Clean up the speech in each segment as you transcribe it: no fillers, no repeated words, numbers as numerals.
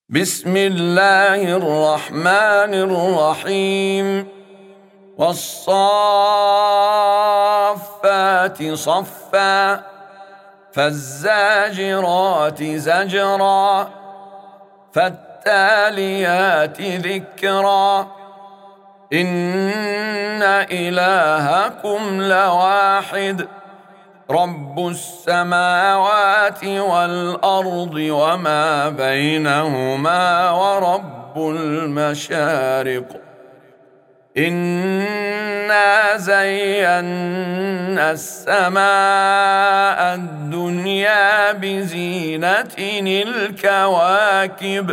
بسم الله الرحمن الرحيم والصافات صفا فالزاجرات زجرا فالتاليات ذكرا إن إلهكم لواحد رب السماوات والأرض وما بينهما ورب المشارق إنا زينا السماء الدنيا بزينة الكواكب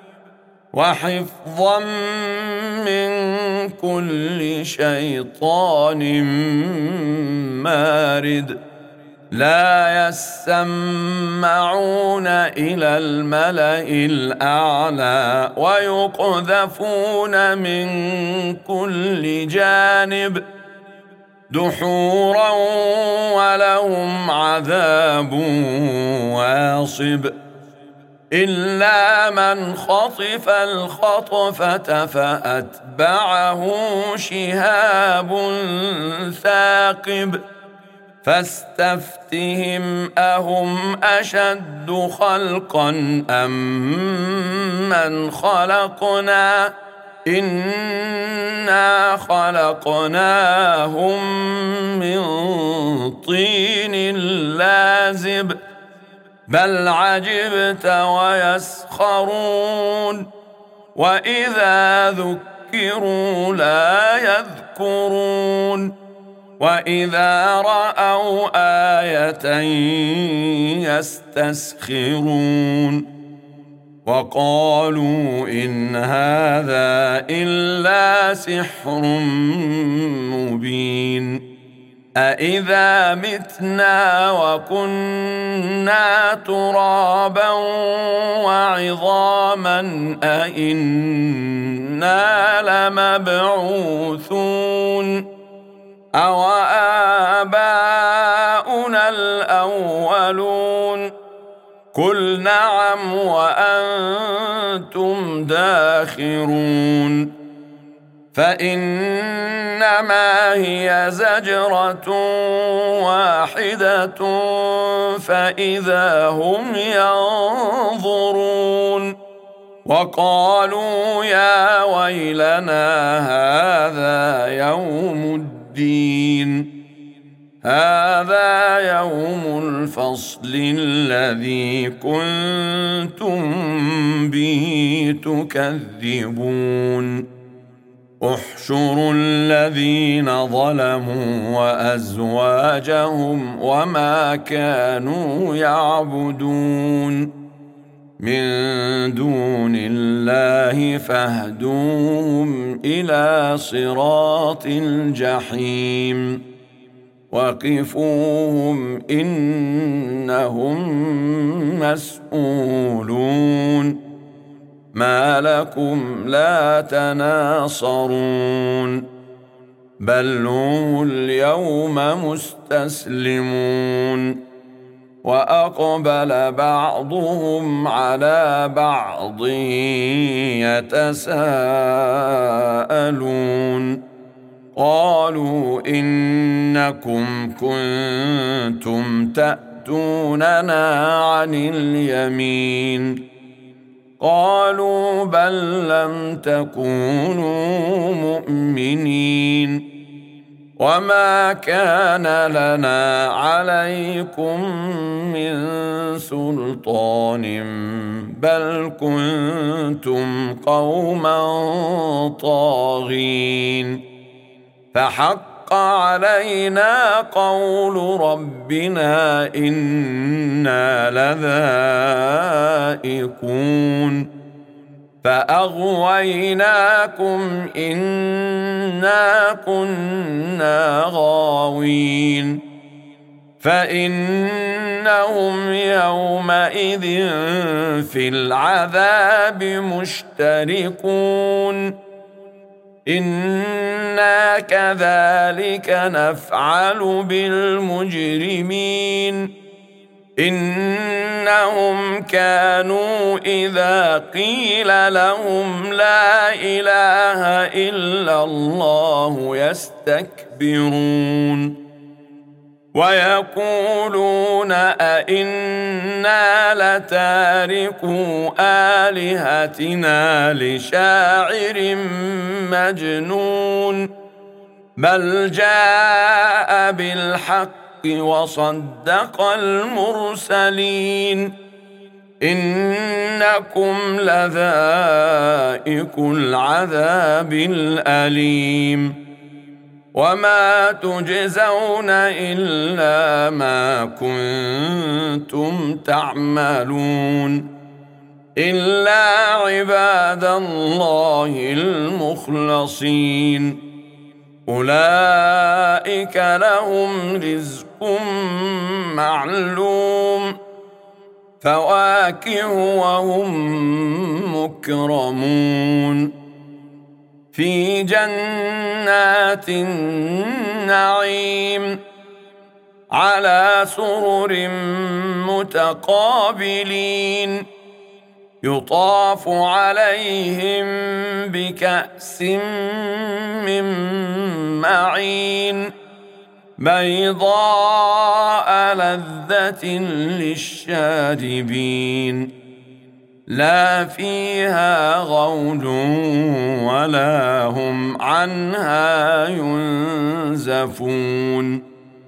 وحفظا من كل شيطان مارد لا يسمعون إلى الملأ الأعلى ويقذفون من كل جانب دحورا ولهم عذاب واصب إلا من خطف الخطفة فأتبعه شهاب ثاقب فاستفتهم أهم أشد خلقا أم من خلقنا إنا خلقناهم من طين لازب بل عجبت ويسخرون وإذا ذكروا لا يذكرون وإذا رأوا آية يستسخرون وقالوا إن هذا إلا سحر مبين أإذا متنا وكنا ترابا وعظاما أإنا لمبعوثون أو آباؤنا الأولون قل نعم وأنتم داخرون فإنما هي زجرة واحدة فإذا هم ينظرون وقالوا يا ويلنا هذا يوم الدين هذا يوم الفصل الذي كنتم به تكذبون احشروا الذين ظلموا وأزواجهم وما كانوا يعبدون من دون الله فاهدوهم إلى صراط الجحيم وقفوهم إنهم مسؤولون ما لكم لا تناصرون بل هم اليوم مستسلمون وأقبل بعضهم على بعض يتساءلون قالوا إنكم كنتم تأتوننا عن اليمين قالوا بل لم تكونوا مؤمنين وما كان لنا عليكم من سلطان بل كنتم قوما طاغين فحق علينا قول ربنا إنا لذائقون فأغويناكم إنا كنا غاوين فإنهم يومئذ في العذاب مشتركون إنا كذلك نفعل بالمجرمين إنهم كانوا إذا قيل لهم لا إله إلا الله يستكبرون ويقولون أئنا لتاركو آلهتنا لشاعر مجنون بل جاء بالحق وصدق المرسلين إنكم لذائق العذاب الأليم وما تجزون إلا ما كنتم تعملون إلا عباد الله المخلصين أولئك لهم رزق معلوم فواكه وهم مكرمون في جنات النعيم على سرر متقابلين يطاف عليهم بكأس من معين بيضاء لذة للشاربين لا فيها غول ولا هم عنها ينزفون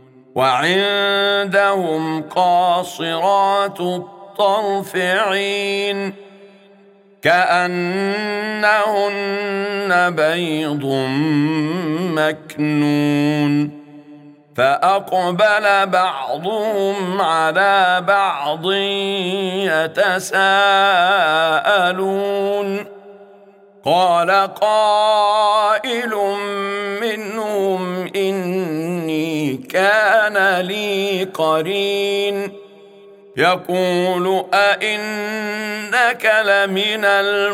وعندهم قاصرات الطرف عين كأنهن بيض مكنون فأقبل بعضهم على بعض يتساءلون قال قائل منهم إني كان لي قرين يقول أئنك لمن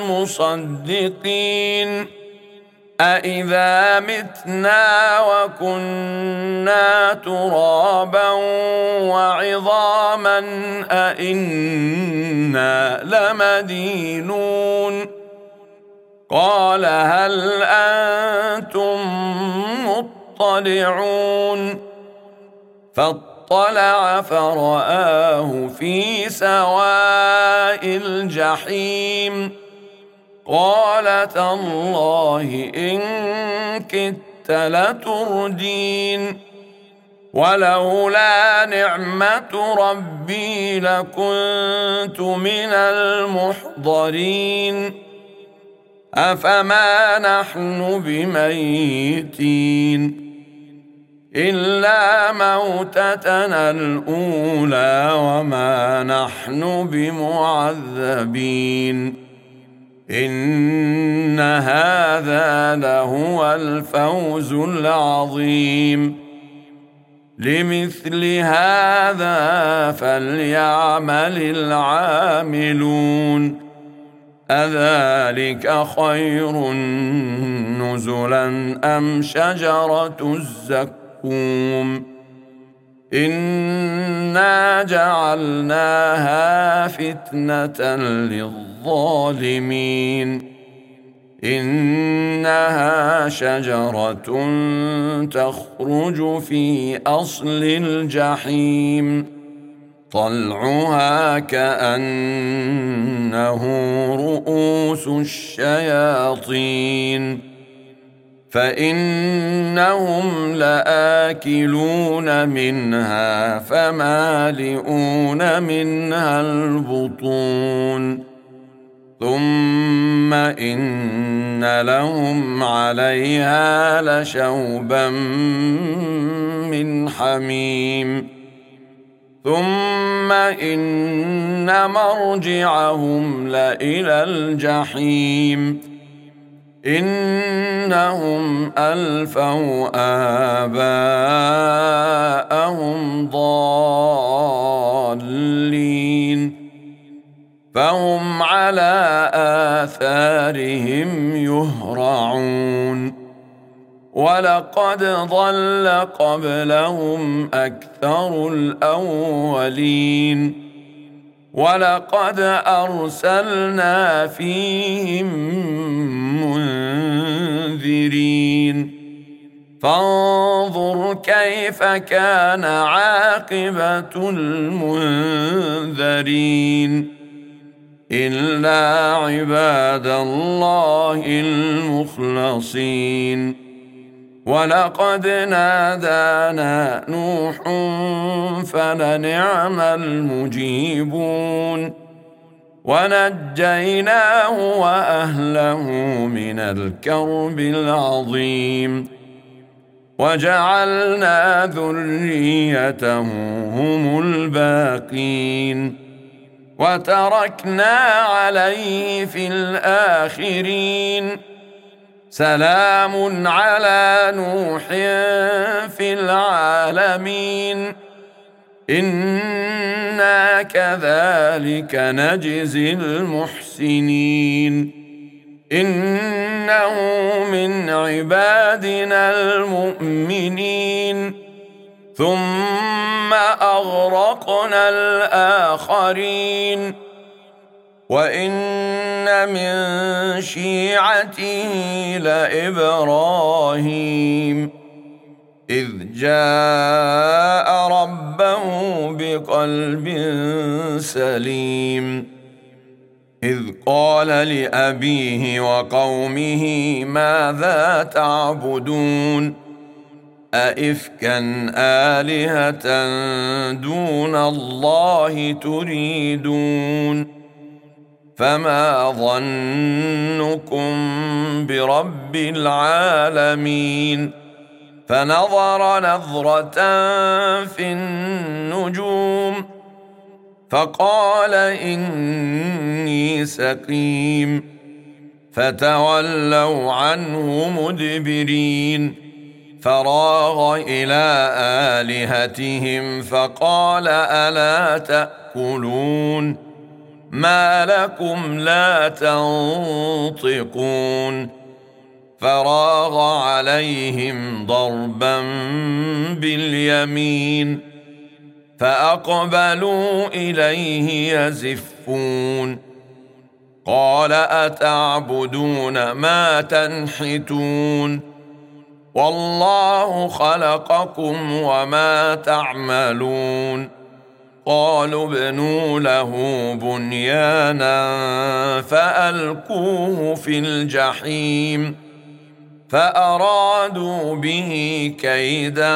المصدقين أإذا متنا وكنا ترابا وعظاما أئنا لمدينون قال هل أنتم مطلعون فاطلع فرآه في سواء الجحيم قال تالله إن كدت لتردين ولولا نعمة ربي لكنت من المحضرين أفما نحن بميتين إلا موتتنا الأولى وما نحن بمعذبين إن هذا لهو الفوز العظيم لمثل هذا فليعمل العاملون أذلك خير نزلا أم شجرة الزقوم إنا جعلناها فتنة للظالمين إنها شجرة تخرج في أصل الجحيم طلعها كأنه رؤوس الشياطين فإنهم لآكلون منها فمالئون منها البطون ثم إن لهم عليها لشوبا من حميم ثم إن مرجعهم لإلى الجحيم إنهم ألفوا آباءهم ضالين فهم على آثارهم يهرعون ولقد ضل قبلهم أكثر الأولين ولقد أرسلنا فيهم منذرين فانظر كيف كان عاقبة المنذرين إلا عباد الله المخلصين ولقد نادانا نوح فلنعم المجيبون ونجيناه وأهله من الكرب العظيم وجعلنا ذريته هم الباقين وتركنا عليه في الآخرين سلام على نوح في العالمين إنا كذلك نجزي المحسنين إنه من عبادنا المؤمنين ثم أغرقنا الآخرين وإن من شيعته لإبراهيم إذ جاء ربه بقلب سليم إذ قال لأبيه وقومه ماذا تعبدون أئفكا آلهة دون الله تريدون فما ظنكم برب العالمين فنظر نظرة في النجوم فقال إني سقيم فتولوا عنه مدبرين فراغ إلى آلهتهم فقال ألا تأكلون ما لكم لا تنطقون فراغ عليهم ضربا باليمين فأقبلوا إليه يزفون قال أتعبدون ما تنحتون والله خلقكم وما تعملون قالوا ابنوا له بنيانا فألقوه في الجحيم فأرادوا به كيدا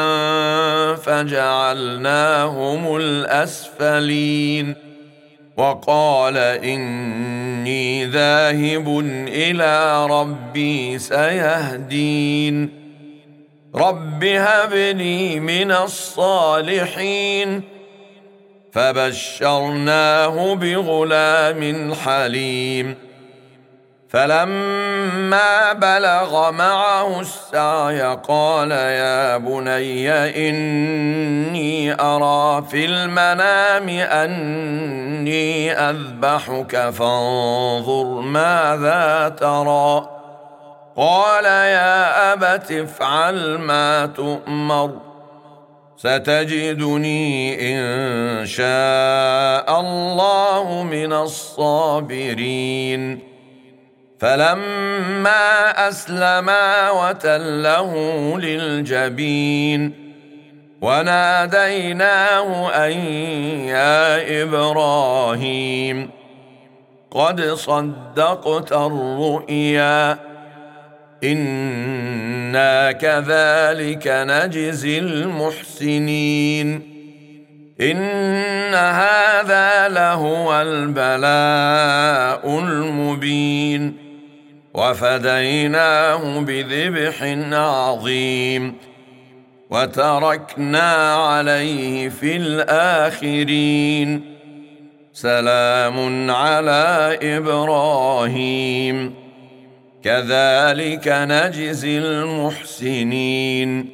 فجعلناهم الأسفلين وقال إني ذاهب إلى ربي سيهدين رب هب لي من الصالحين فبشرناه بغلام حليم فلما بلغ معه السعي قال يا بني إني أرى في المنام أني أذبحك فانظر ماذا ترى قال يا أبت افعل ما تؤمر ستجدني إن شاء الله من الصابرين فلما أسلما وتله للجبين وناديناه أن يا إبراهيم قد صدقت الرؤيا إنا كذلك نجزي المحسنين إن هذا لهو البلاء المبين وفديناه بذبح عظيم وتركنا عليه في الآخرين سلام على إبراهيم كذلك نجزي المحسنين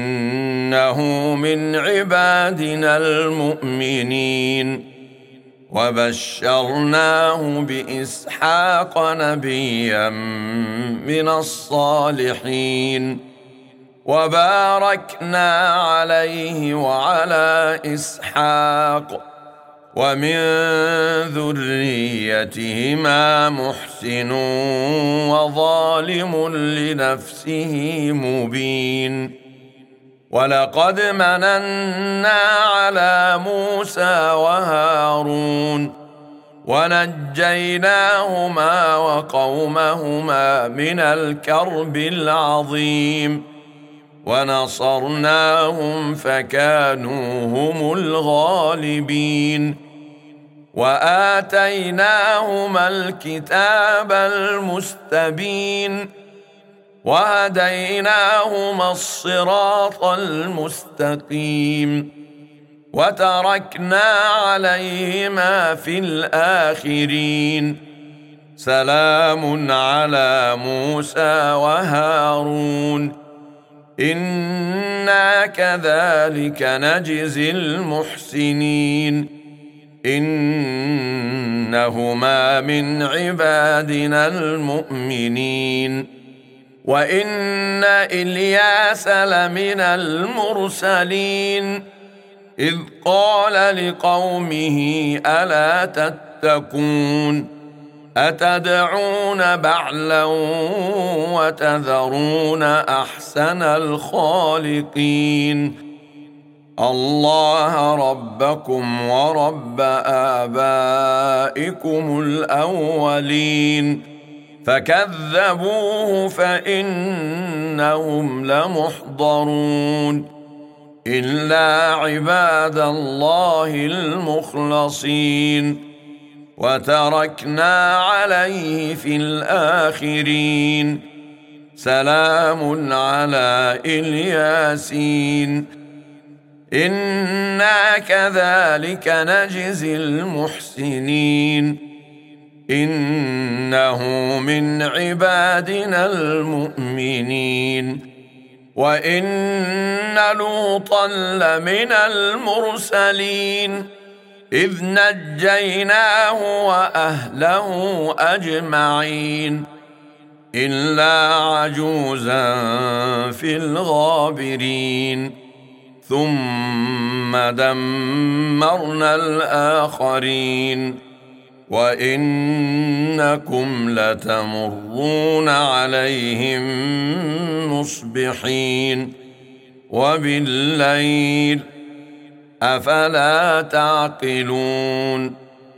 إنه من عبادنا المؤمنين وبشرناه بإسحاق نبيا من الصالحين وباركنا عليه وعلى إسحاق ومن ذريتهما محسن وظالم لنفسه مبين ولقد مننا على موسى وهارون ونجيناهما وقومهما من الكرب العظيم ونصرناهم فكانوا هم الغالبين وآتيناهما الكتاب المستبين وهديناهما الصراط المستقيم وتركنا عليهما في الآخرين سلام على موسى وهارون إنا كذلك نجزي المحسنين إنهما من عبادنا المؤمنين وإن إلياس لمن المرسلين إذ قال لقومه ألا تتقون أتدعون بعلا وتذرون أحسن الخالقين الله ربكم ورب آبائكم الأولين فكذبوه فإنهم لمحضرون إلا عباد الله المخلصين وتركنا عليه في الآخرين سلام على الياسين إنا كذلك نجزي المحسنين إنه من عبادنا المؤمنين وإن لوطا لمن المرسلين إذ نجيناه وأهله أجمعين إلا عجوزا في الغابرين ثم دمرنا الآخرين وإنكم لتمرون عليهم مصبحين وبالليل أفلا تعقلون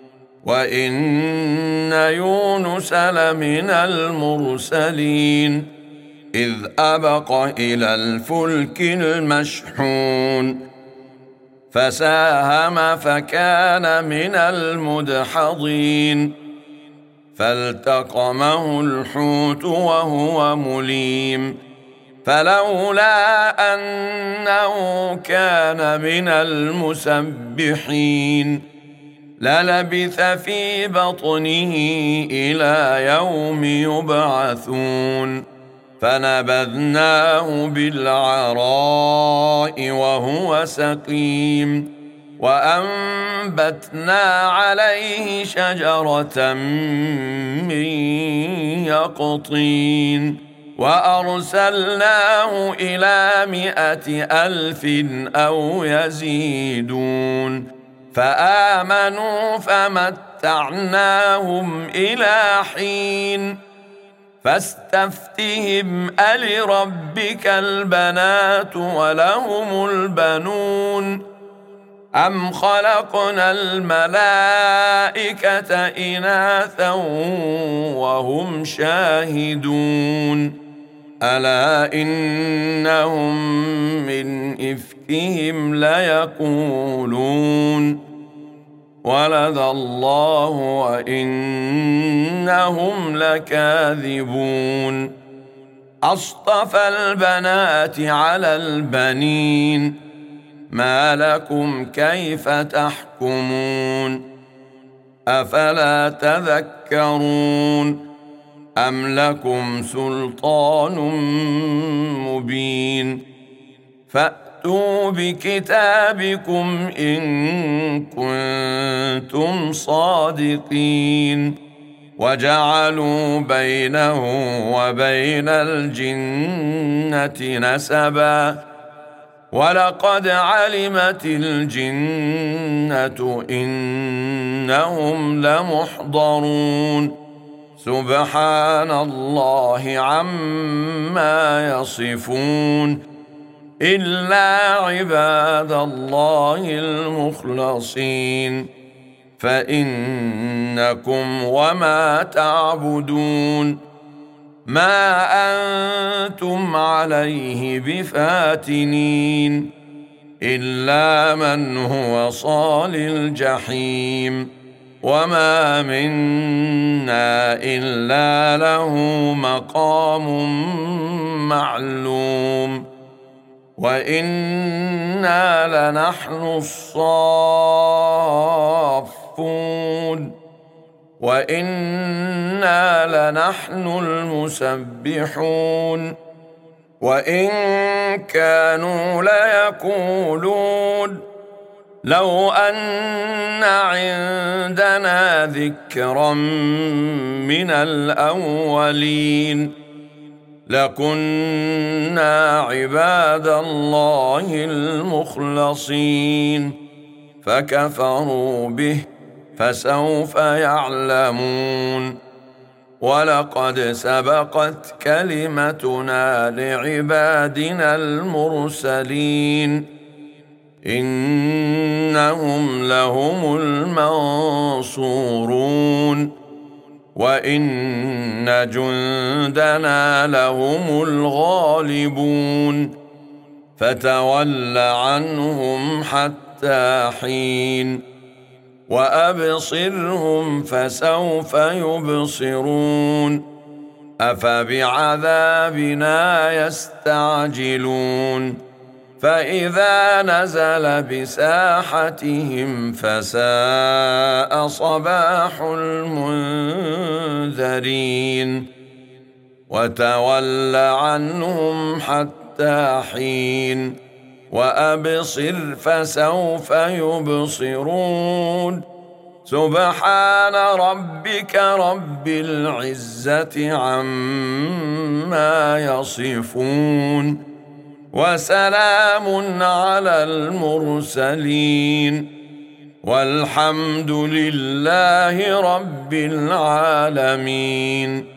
وإن يونس لمن المرسلين إذ أبق إلى الفلك المشحون فساهم فكان من المدحضين فالتقمه الحوت وهو مليم فلولا أنه كان من المسبحين للبث في بطنه إلى يوم يبعثون فنبذناه بالعراء وهو سقيم وأنبتنا عليه شجرة من يقطين وأرسلناه إلى 100,000 أو يزيدون فآمنوا فمتعناهم إلى حين فاستفتهم ألربك البنات ولهم البنون أم خلقنا الملائكة إناثا وهم شاهدون ألا إنهم من إفكهم ليقولون ولد الله وإنهم لكاذبون أصطفى البنات على البنين ما لكم كيف تحكمون أفلا تذكرون أم لكم سلطان مبين فأتوا فأتوا بكتابكم إن كنتم صادقين وجعلوا بينه وبين الجنة نسبا ولقد علمت الجنة إنهم لمحضرون سبحان الله عما يصفون إلا عباد الله المخلصين فإنكم وما تعبدون ما أنتم عليه بفاتنين إلا من هو صال الجحيم وما منا إلا له مقام معلوم وإنا لنحن الصافون وإنا لنحن المسبحون وإن كانوا ليقولون لو أن عندنا ذكرا من الأولين لكنا عباد الله المخلصين فكفروا به فسوف يعلمون ولقد سبقت كلمتنا لعبادنا المرسلين إنهم لهم المنصورون وإن جندنا لهم الغالبون فتول عنهم حتى حين وأبصرهم فسوف يبصرون أفبعذابنا يستعجلون فإذا نزل بساحتهم فساء صباح المنذرين وتول عنهم حتى حين وأبصر فسوف يبصرون سبحان ربك رب العزة عما يصفون وسلام على المرسلين والحمد لله رب العالمين.